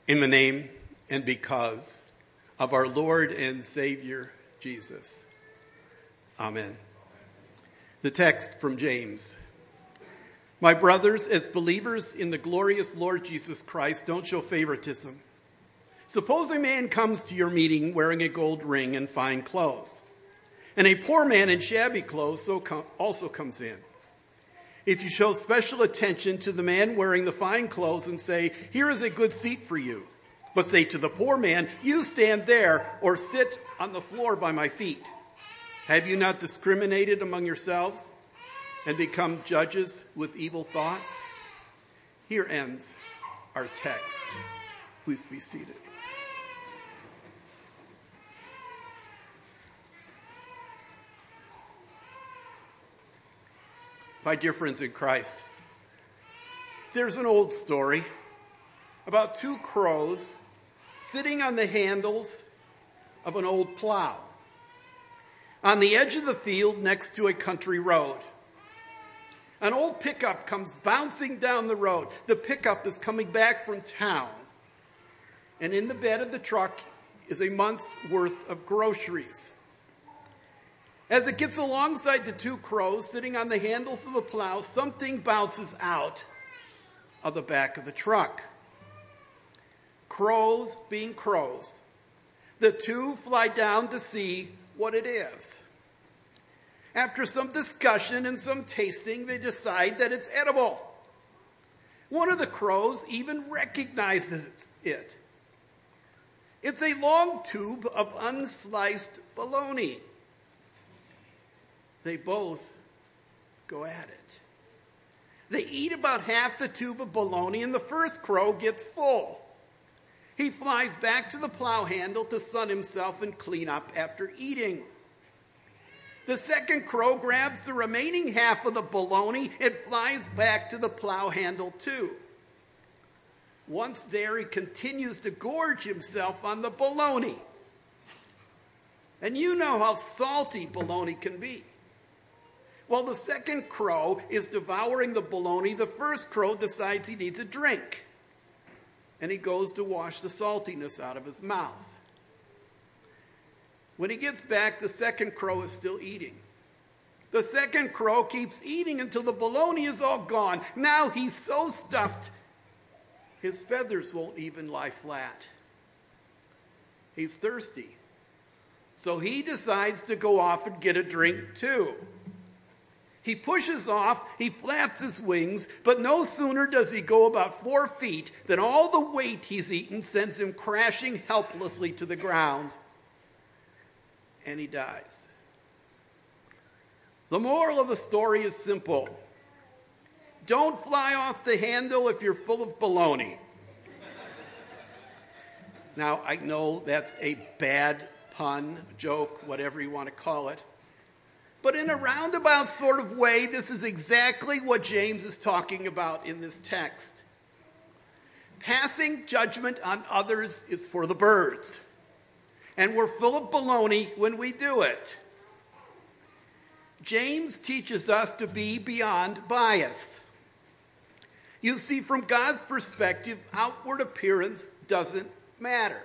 In the name and because of our Lord and Savior, Jesus. Amen. The text from James. My brothers, as believers in the glorious Lord Jesus Christ, don't show favoritism. Suppose a man comes to your meeting wearing a gold ring and fine clothes, and a poor man in shabby clothes also comes in. If you show special attention to the man wearing the fine clothes and say, "Here is a good seat for you," but say to the poor man, "You stand there or sit on the floor by my feet," have you not discriminated among yourselves and become judges with evil thoughts? Here ends our text. Please be seated. My dear friends in Christ, there's an old story about two crows sitting on the handles of an old plow on the edge of the field next to a country road. An old pickup comes bouncing down the road. The pickup is coming back from town, and in the bed of the truck is a month's worth of groceries. As it gets alongside the two crows sitting on the handles of the plow, something bounces out of the back of the truck. Crows being crows, the two fly down to see what it is. After some discussion and some tasting, they decide that it's edible. One of the crows even recognizes it. It's a long tube of unsliced bologna. They both go at it. They eat about half the tube of bologna, and the first crow gets full. He flies back to the plow handle to sun himself and clean up after eating. The second crow grabs the remaining half of the bologna and flies back to the plow handle too. Once there, he continues to gorge himself on the bologna. And you know how salty bologna can be. While the second crow is devouring the bologna, the first crow decides he needs a drink, and he goes to wash the saltiness out of his mouth. When he gets back, the second crow is still eating. The second crow keeps eating until the bologna is all gone. Now he's so stuffed, his feathers won't even lie flat. He's thirsty, so he decides to go off and get a drink too. He pushes off, he flaps his wings, but no sooner does he go about 4 feet than all the weight he's eaten sends him crashing helplessly to the ground, and he dies. The moral of the story is simple. Don't fly off the handle if you're full of bologna. Now, I know that's a bad pun, joke, whatever you want to call it. But in a roundabout sort of way, this is exactly what James is talking about in this text. Passing judgment on others is for the birds, and we're full of baloney when we do it. James teaches us to be beyond bias. You see, from God's perspective, outward appearance doesn't matter.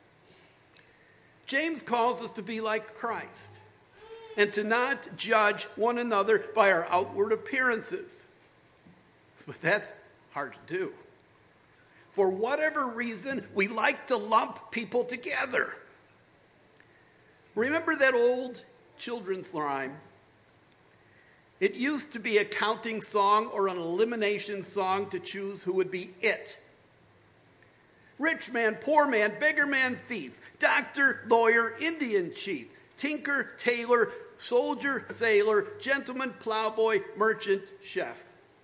James calls us to be like Christ, and to not judge one another by our outward appearances. But that's hard to do. For whatever reason, we like to lump people together. Remember that old children's rhyme? It used to be a counting song or an elimination song to choose who would be it. Rich man, poor man, beggar man, thief, doctor, lawyer, Indian chief, tinker, tailor, soldier, sailor, gentleman, plowboy, merchant, chef.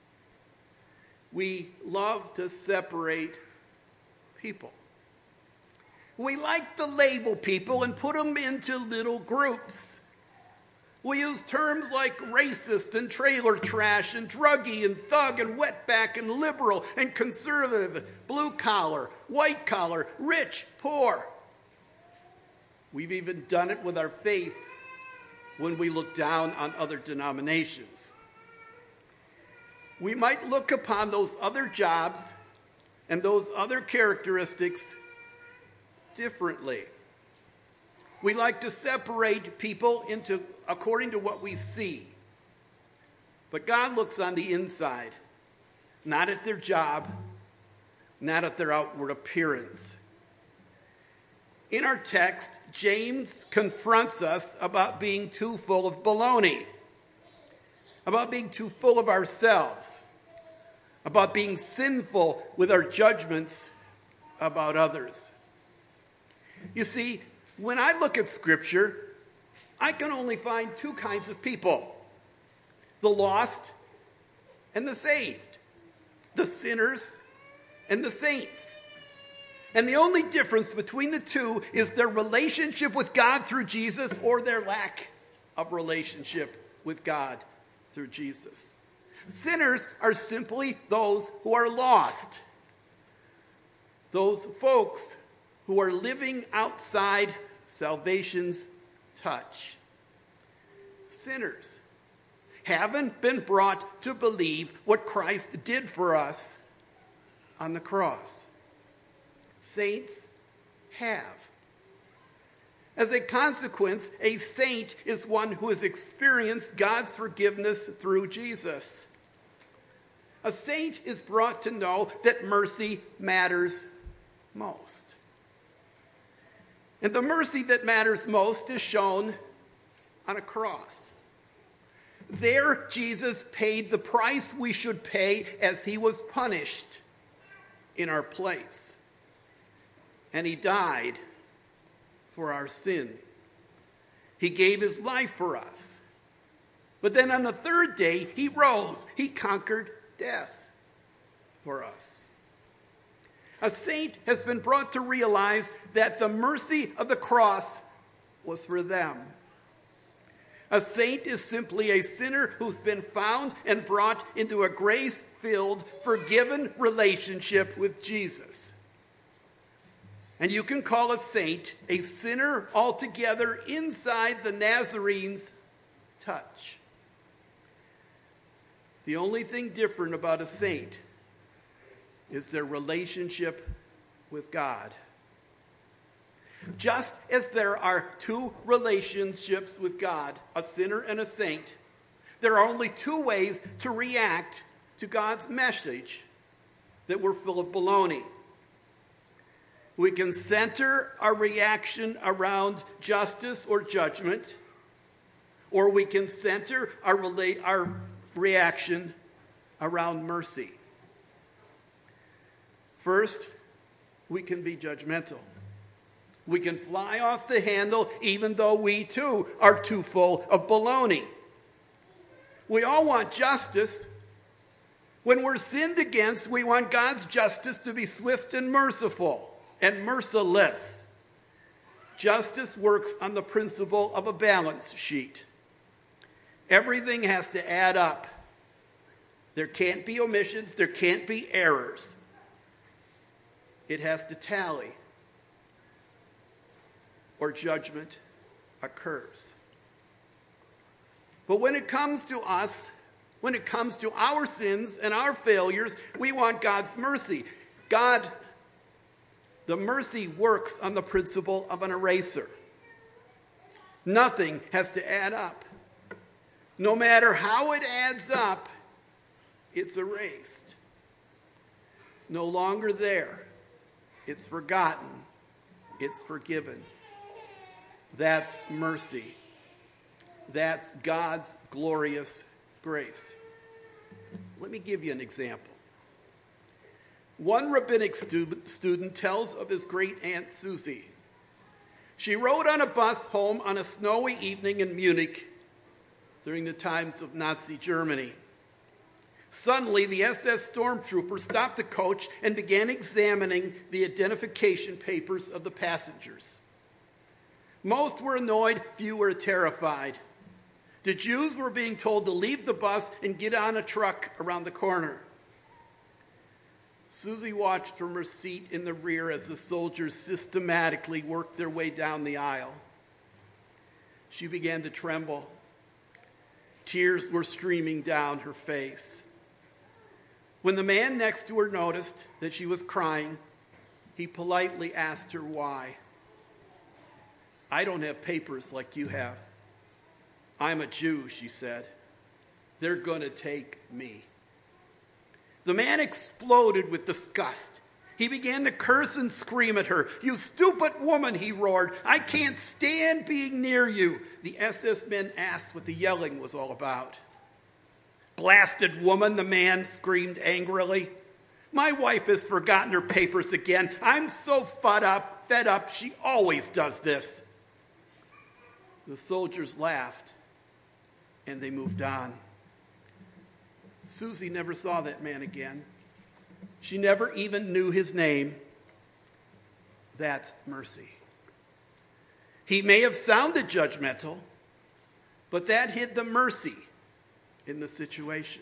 We love to separate people. We like to label people and put them into little groups. We use terms like racist and trailer trash and druggie and thug and wetback and liberal and conservative, blue collar, white collar, rich, poor. We've even done it with our faith when we look down on other denominations. We might look upon those other jobs and those other characteristics differently. We like to separate people into according to what we see. But God looks on the inside, not at their job, not at their outward appearance. In our text, James confronts us about being too full of baloney, about being too full of ourselves, about being sinful with our judgments about others. You see, when I look at Scripture, I can only find two kinds of people: the lost and the saved, the sinners and the saints. And the only difference between the two is their relationship with God through Jesus or their lack of relationship with God through Jesus. Sinners are simply those who are lost, those folks who are living outside salvation's touch. Sinners haven't been brought to believe what Christ did for us on the cross. Saints have. As a consequence, a saint is one who has experienced God's forgiveness through Jesus. A saint is brought to know that mercy matters most. And the mercy that matters most is shown on a cross. There, Jesus paid the price we should pay as he was punished in our place. And he died for our sin. He gave his life for us. But then on the third day, he rose. He conquered death for us. A saint has been brought to realize that the mercy of the cross was for them. A saint is simply a sinner who's been found and brought into a grace-filled, forgiven relationship with Jesus. And you can call a saint a sinner altogether inside the Nazarene's touch. The only thing different about a saint is their relationship with God. Just as there are two relationships with God, a sinner and a saint, there are only two ways to react to God's message that we're full of baloney. We can center our reaction around justice or judgment, or we can center our reaction around mercy. First, we can be judgmental. We can fly off the handle even though we too are too full of baloney. We all want justice. When we're sinned against, we want God's justice to be swift and merciful and merciless. Justice works on the principle of a balance sheet. Everything has to add up. There can't be omissions. There can't be errors. It has to tally, or judgment occurs. But when it comes to us, when it comes to our sins and our failures, we want God's mercy. The mercy works on the principle of an eraser. Nothing has to add up. No matter how it adds up, it's erased. No longer there. It's forgotten. It's forgiven. That's mercy. That's God's glorious grace. Let me give you an example. One rabbinic student tells of his great-aunt Susie. She rode on a bus home on a snowy evening in Munich during the times of Nazi Germany. Suddenly, the SS stormtrooper stopped the coach and began examining the identification papers of the passengers. Most were annoyed, few were terrified. The Jews were being told to leave the bus and get on a truck around the corner. Susie watched from her seat in the rear as the soldiers systematically worked their way down the aisle. She began to tremble. Tears were streaming down her face. When the man next to her noticed that she was crying, he politely asked her why. "I don't have papers like you have. I'm a Jew," she said. "They're going to take me." The man exploded with disgust. He began to curse and scream at her. "You stupid woman," he roared. "I can't stand being near you." The SS men asked what the yelling was all about. "Blasted woman," the man screamed angrily. "My wife has forgotten her papers again. I'm so fed up. She always does this." The soldiers laughed and they moved on. Susie never saw that man again. She never even knew his name. That's mercy. He may have sounded judgmental, but that hid the mercy in the situation.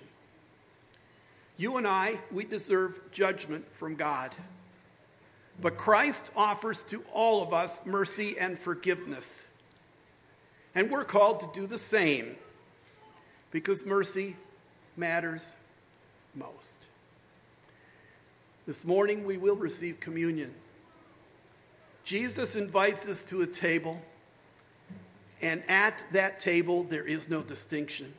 You and I, we deserve judgment from God. But Christ offers to all of us mercy and forgiveness. And we're called to do the same because mercy matters most. This morning we will receive communion. Jesus invites us to a table, and at that table there is no distinction.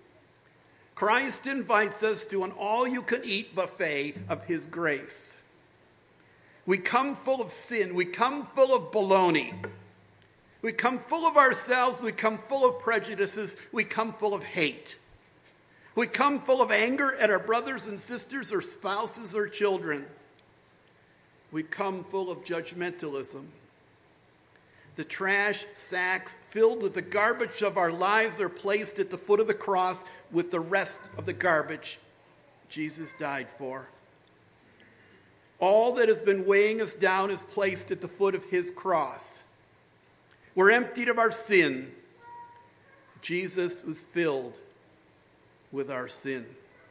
Christ invites us to an all-you-can-eat buffet of his grace. We come full of sin. We come full of baloney. We come full of ourselves. We come full of prejudices. We come full of hate. We come full of anger at our brothers and sisters or spouses or children. We come full of judgmentalism. The trash sacks filled with the garbage of our lives are placed at the foot of the cross with the rest of the garbage Jesus died for. All that has been weighing us down is placed at the foot of his cross. We're emptied of our sin. Jesus was filled with our sin.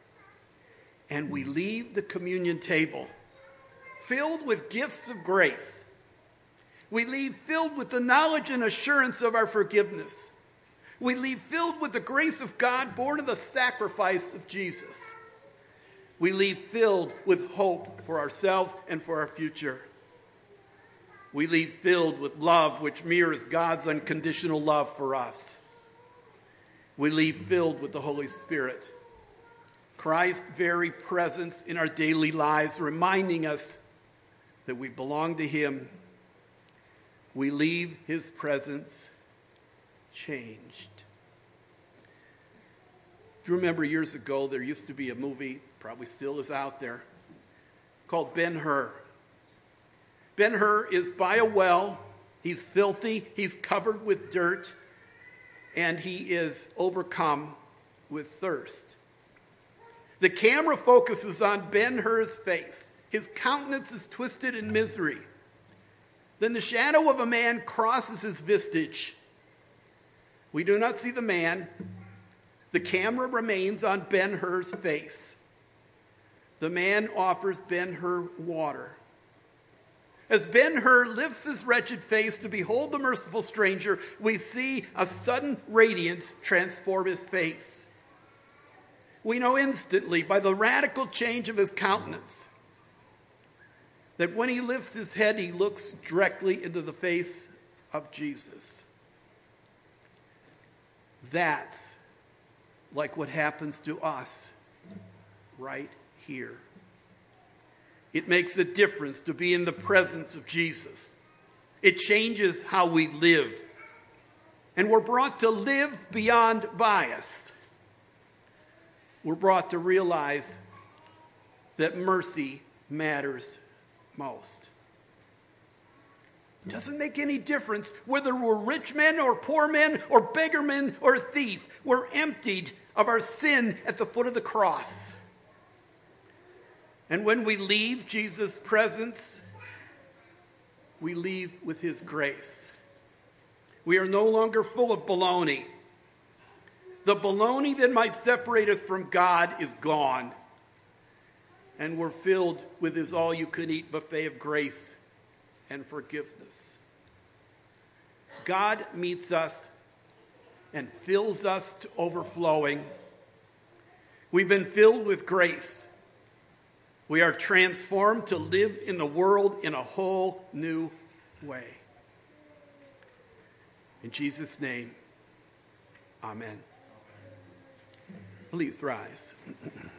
And we leave the communion table filled with gifts of grace. We leave filled with the knowledge and assurance of our forgiveness. We leave filled with the grace of God born of the sacrifice of Jesus. We leave filled with hope for ourselves and for our future. We leave filled with love which mirrors God's unconditional love for us. We leave filled with the Holy Spirit, Christ's very presence in our daily lives, reminding us that we belong to him. We leave his presence changed. Do you remember years ago there used to be a movie, probably still is out there, called Ben-Hur. Ben-Hur is by a well. He's filthy. He's covered with dirt. And he is overcome with thirst. The camera focuses on Ben-Hur's face. His countenance is twisted in misery. Then the shadow of a man crosses his visage. We do not see the man. The camera remains on Ben-Hur's face. The man offers Ben-Hur water. As Ben-Hur lifts his wretched face to behold the merciful stranger, we see a sudden radiance transform his face. We know instantly by the radical change of his countenance that when he lifts his head, he looks directly into the face of Jesus. That's like what happens to us right here. It makes a difference to be in the presence of Jesus. It changes how we live. And we're brought to live beyond bias. We're brought to realize that mercy matters most. It doesn't make any difference whether we're rich men or poor men or beggar men or thief. We're emptied of our sin at the foot of the cross. And when we leave Jesus' presence, we leave with his grace. We are no longer full of baloney. The baloney that might separate us from God is gone. And we're filled with his all-you-can-eat buffet of grace and forgiveness. God meets us and fills us to overflowing. We've been filled with grace. We are transformed to live in the world in a whole new way. In Jesus' name, amen. Please rise.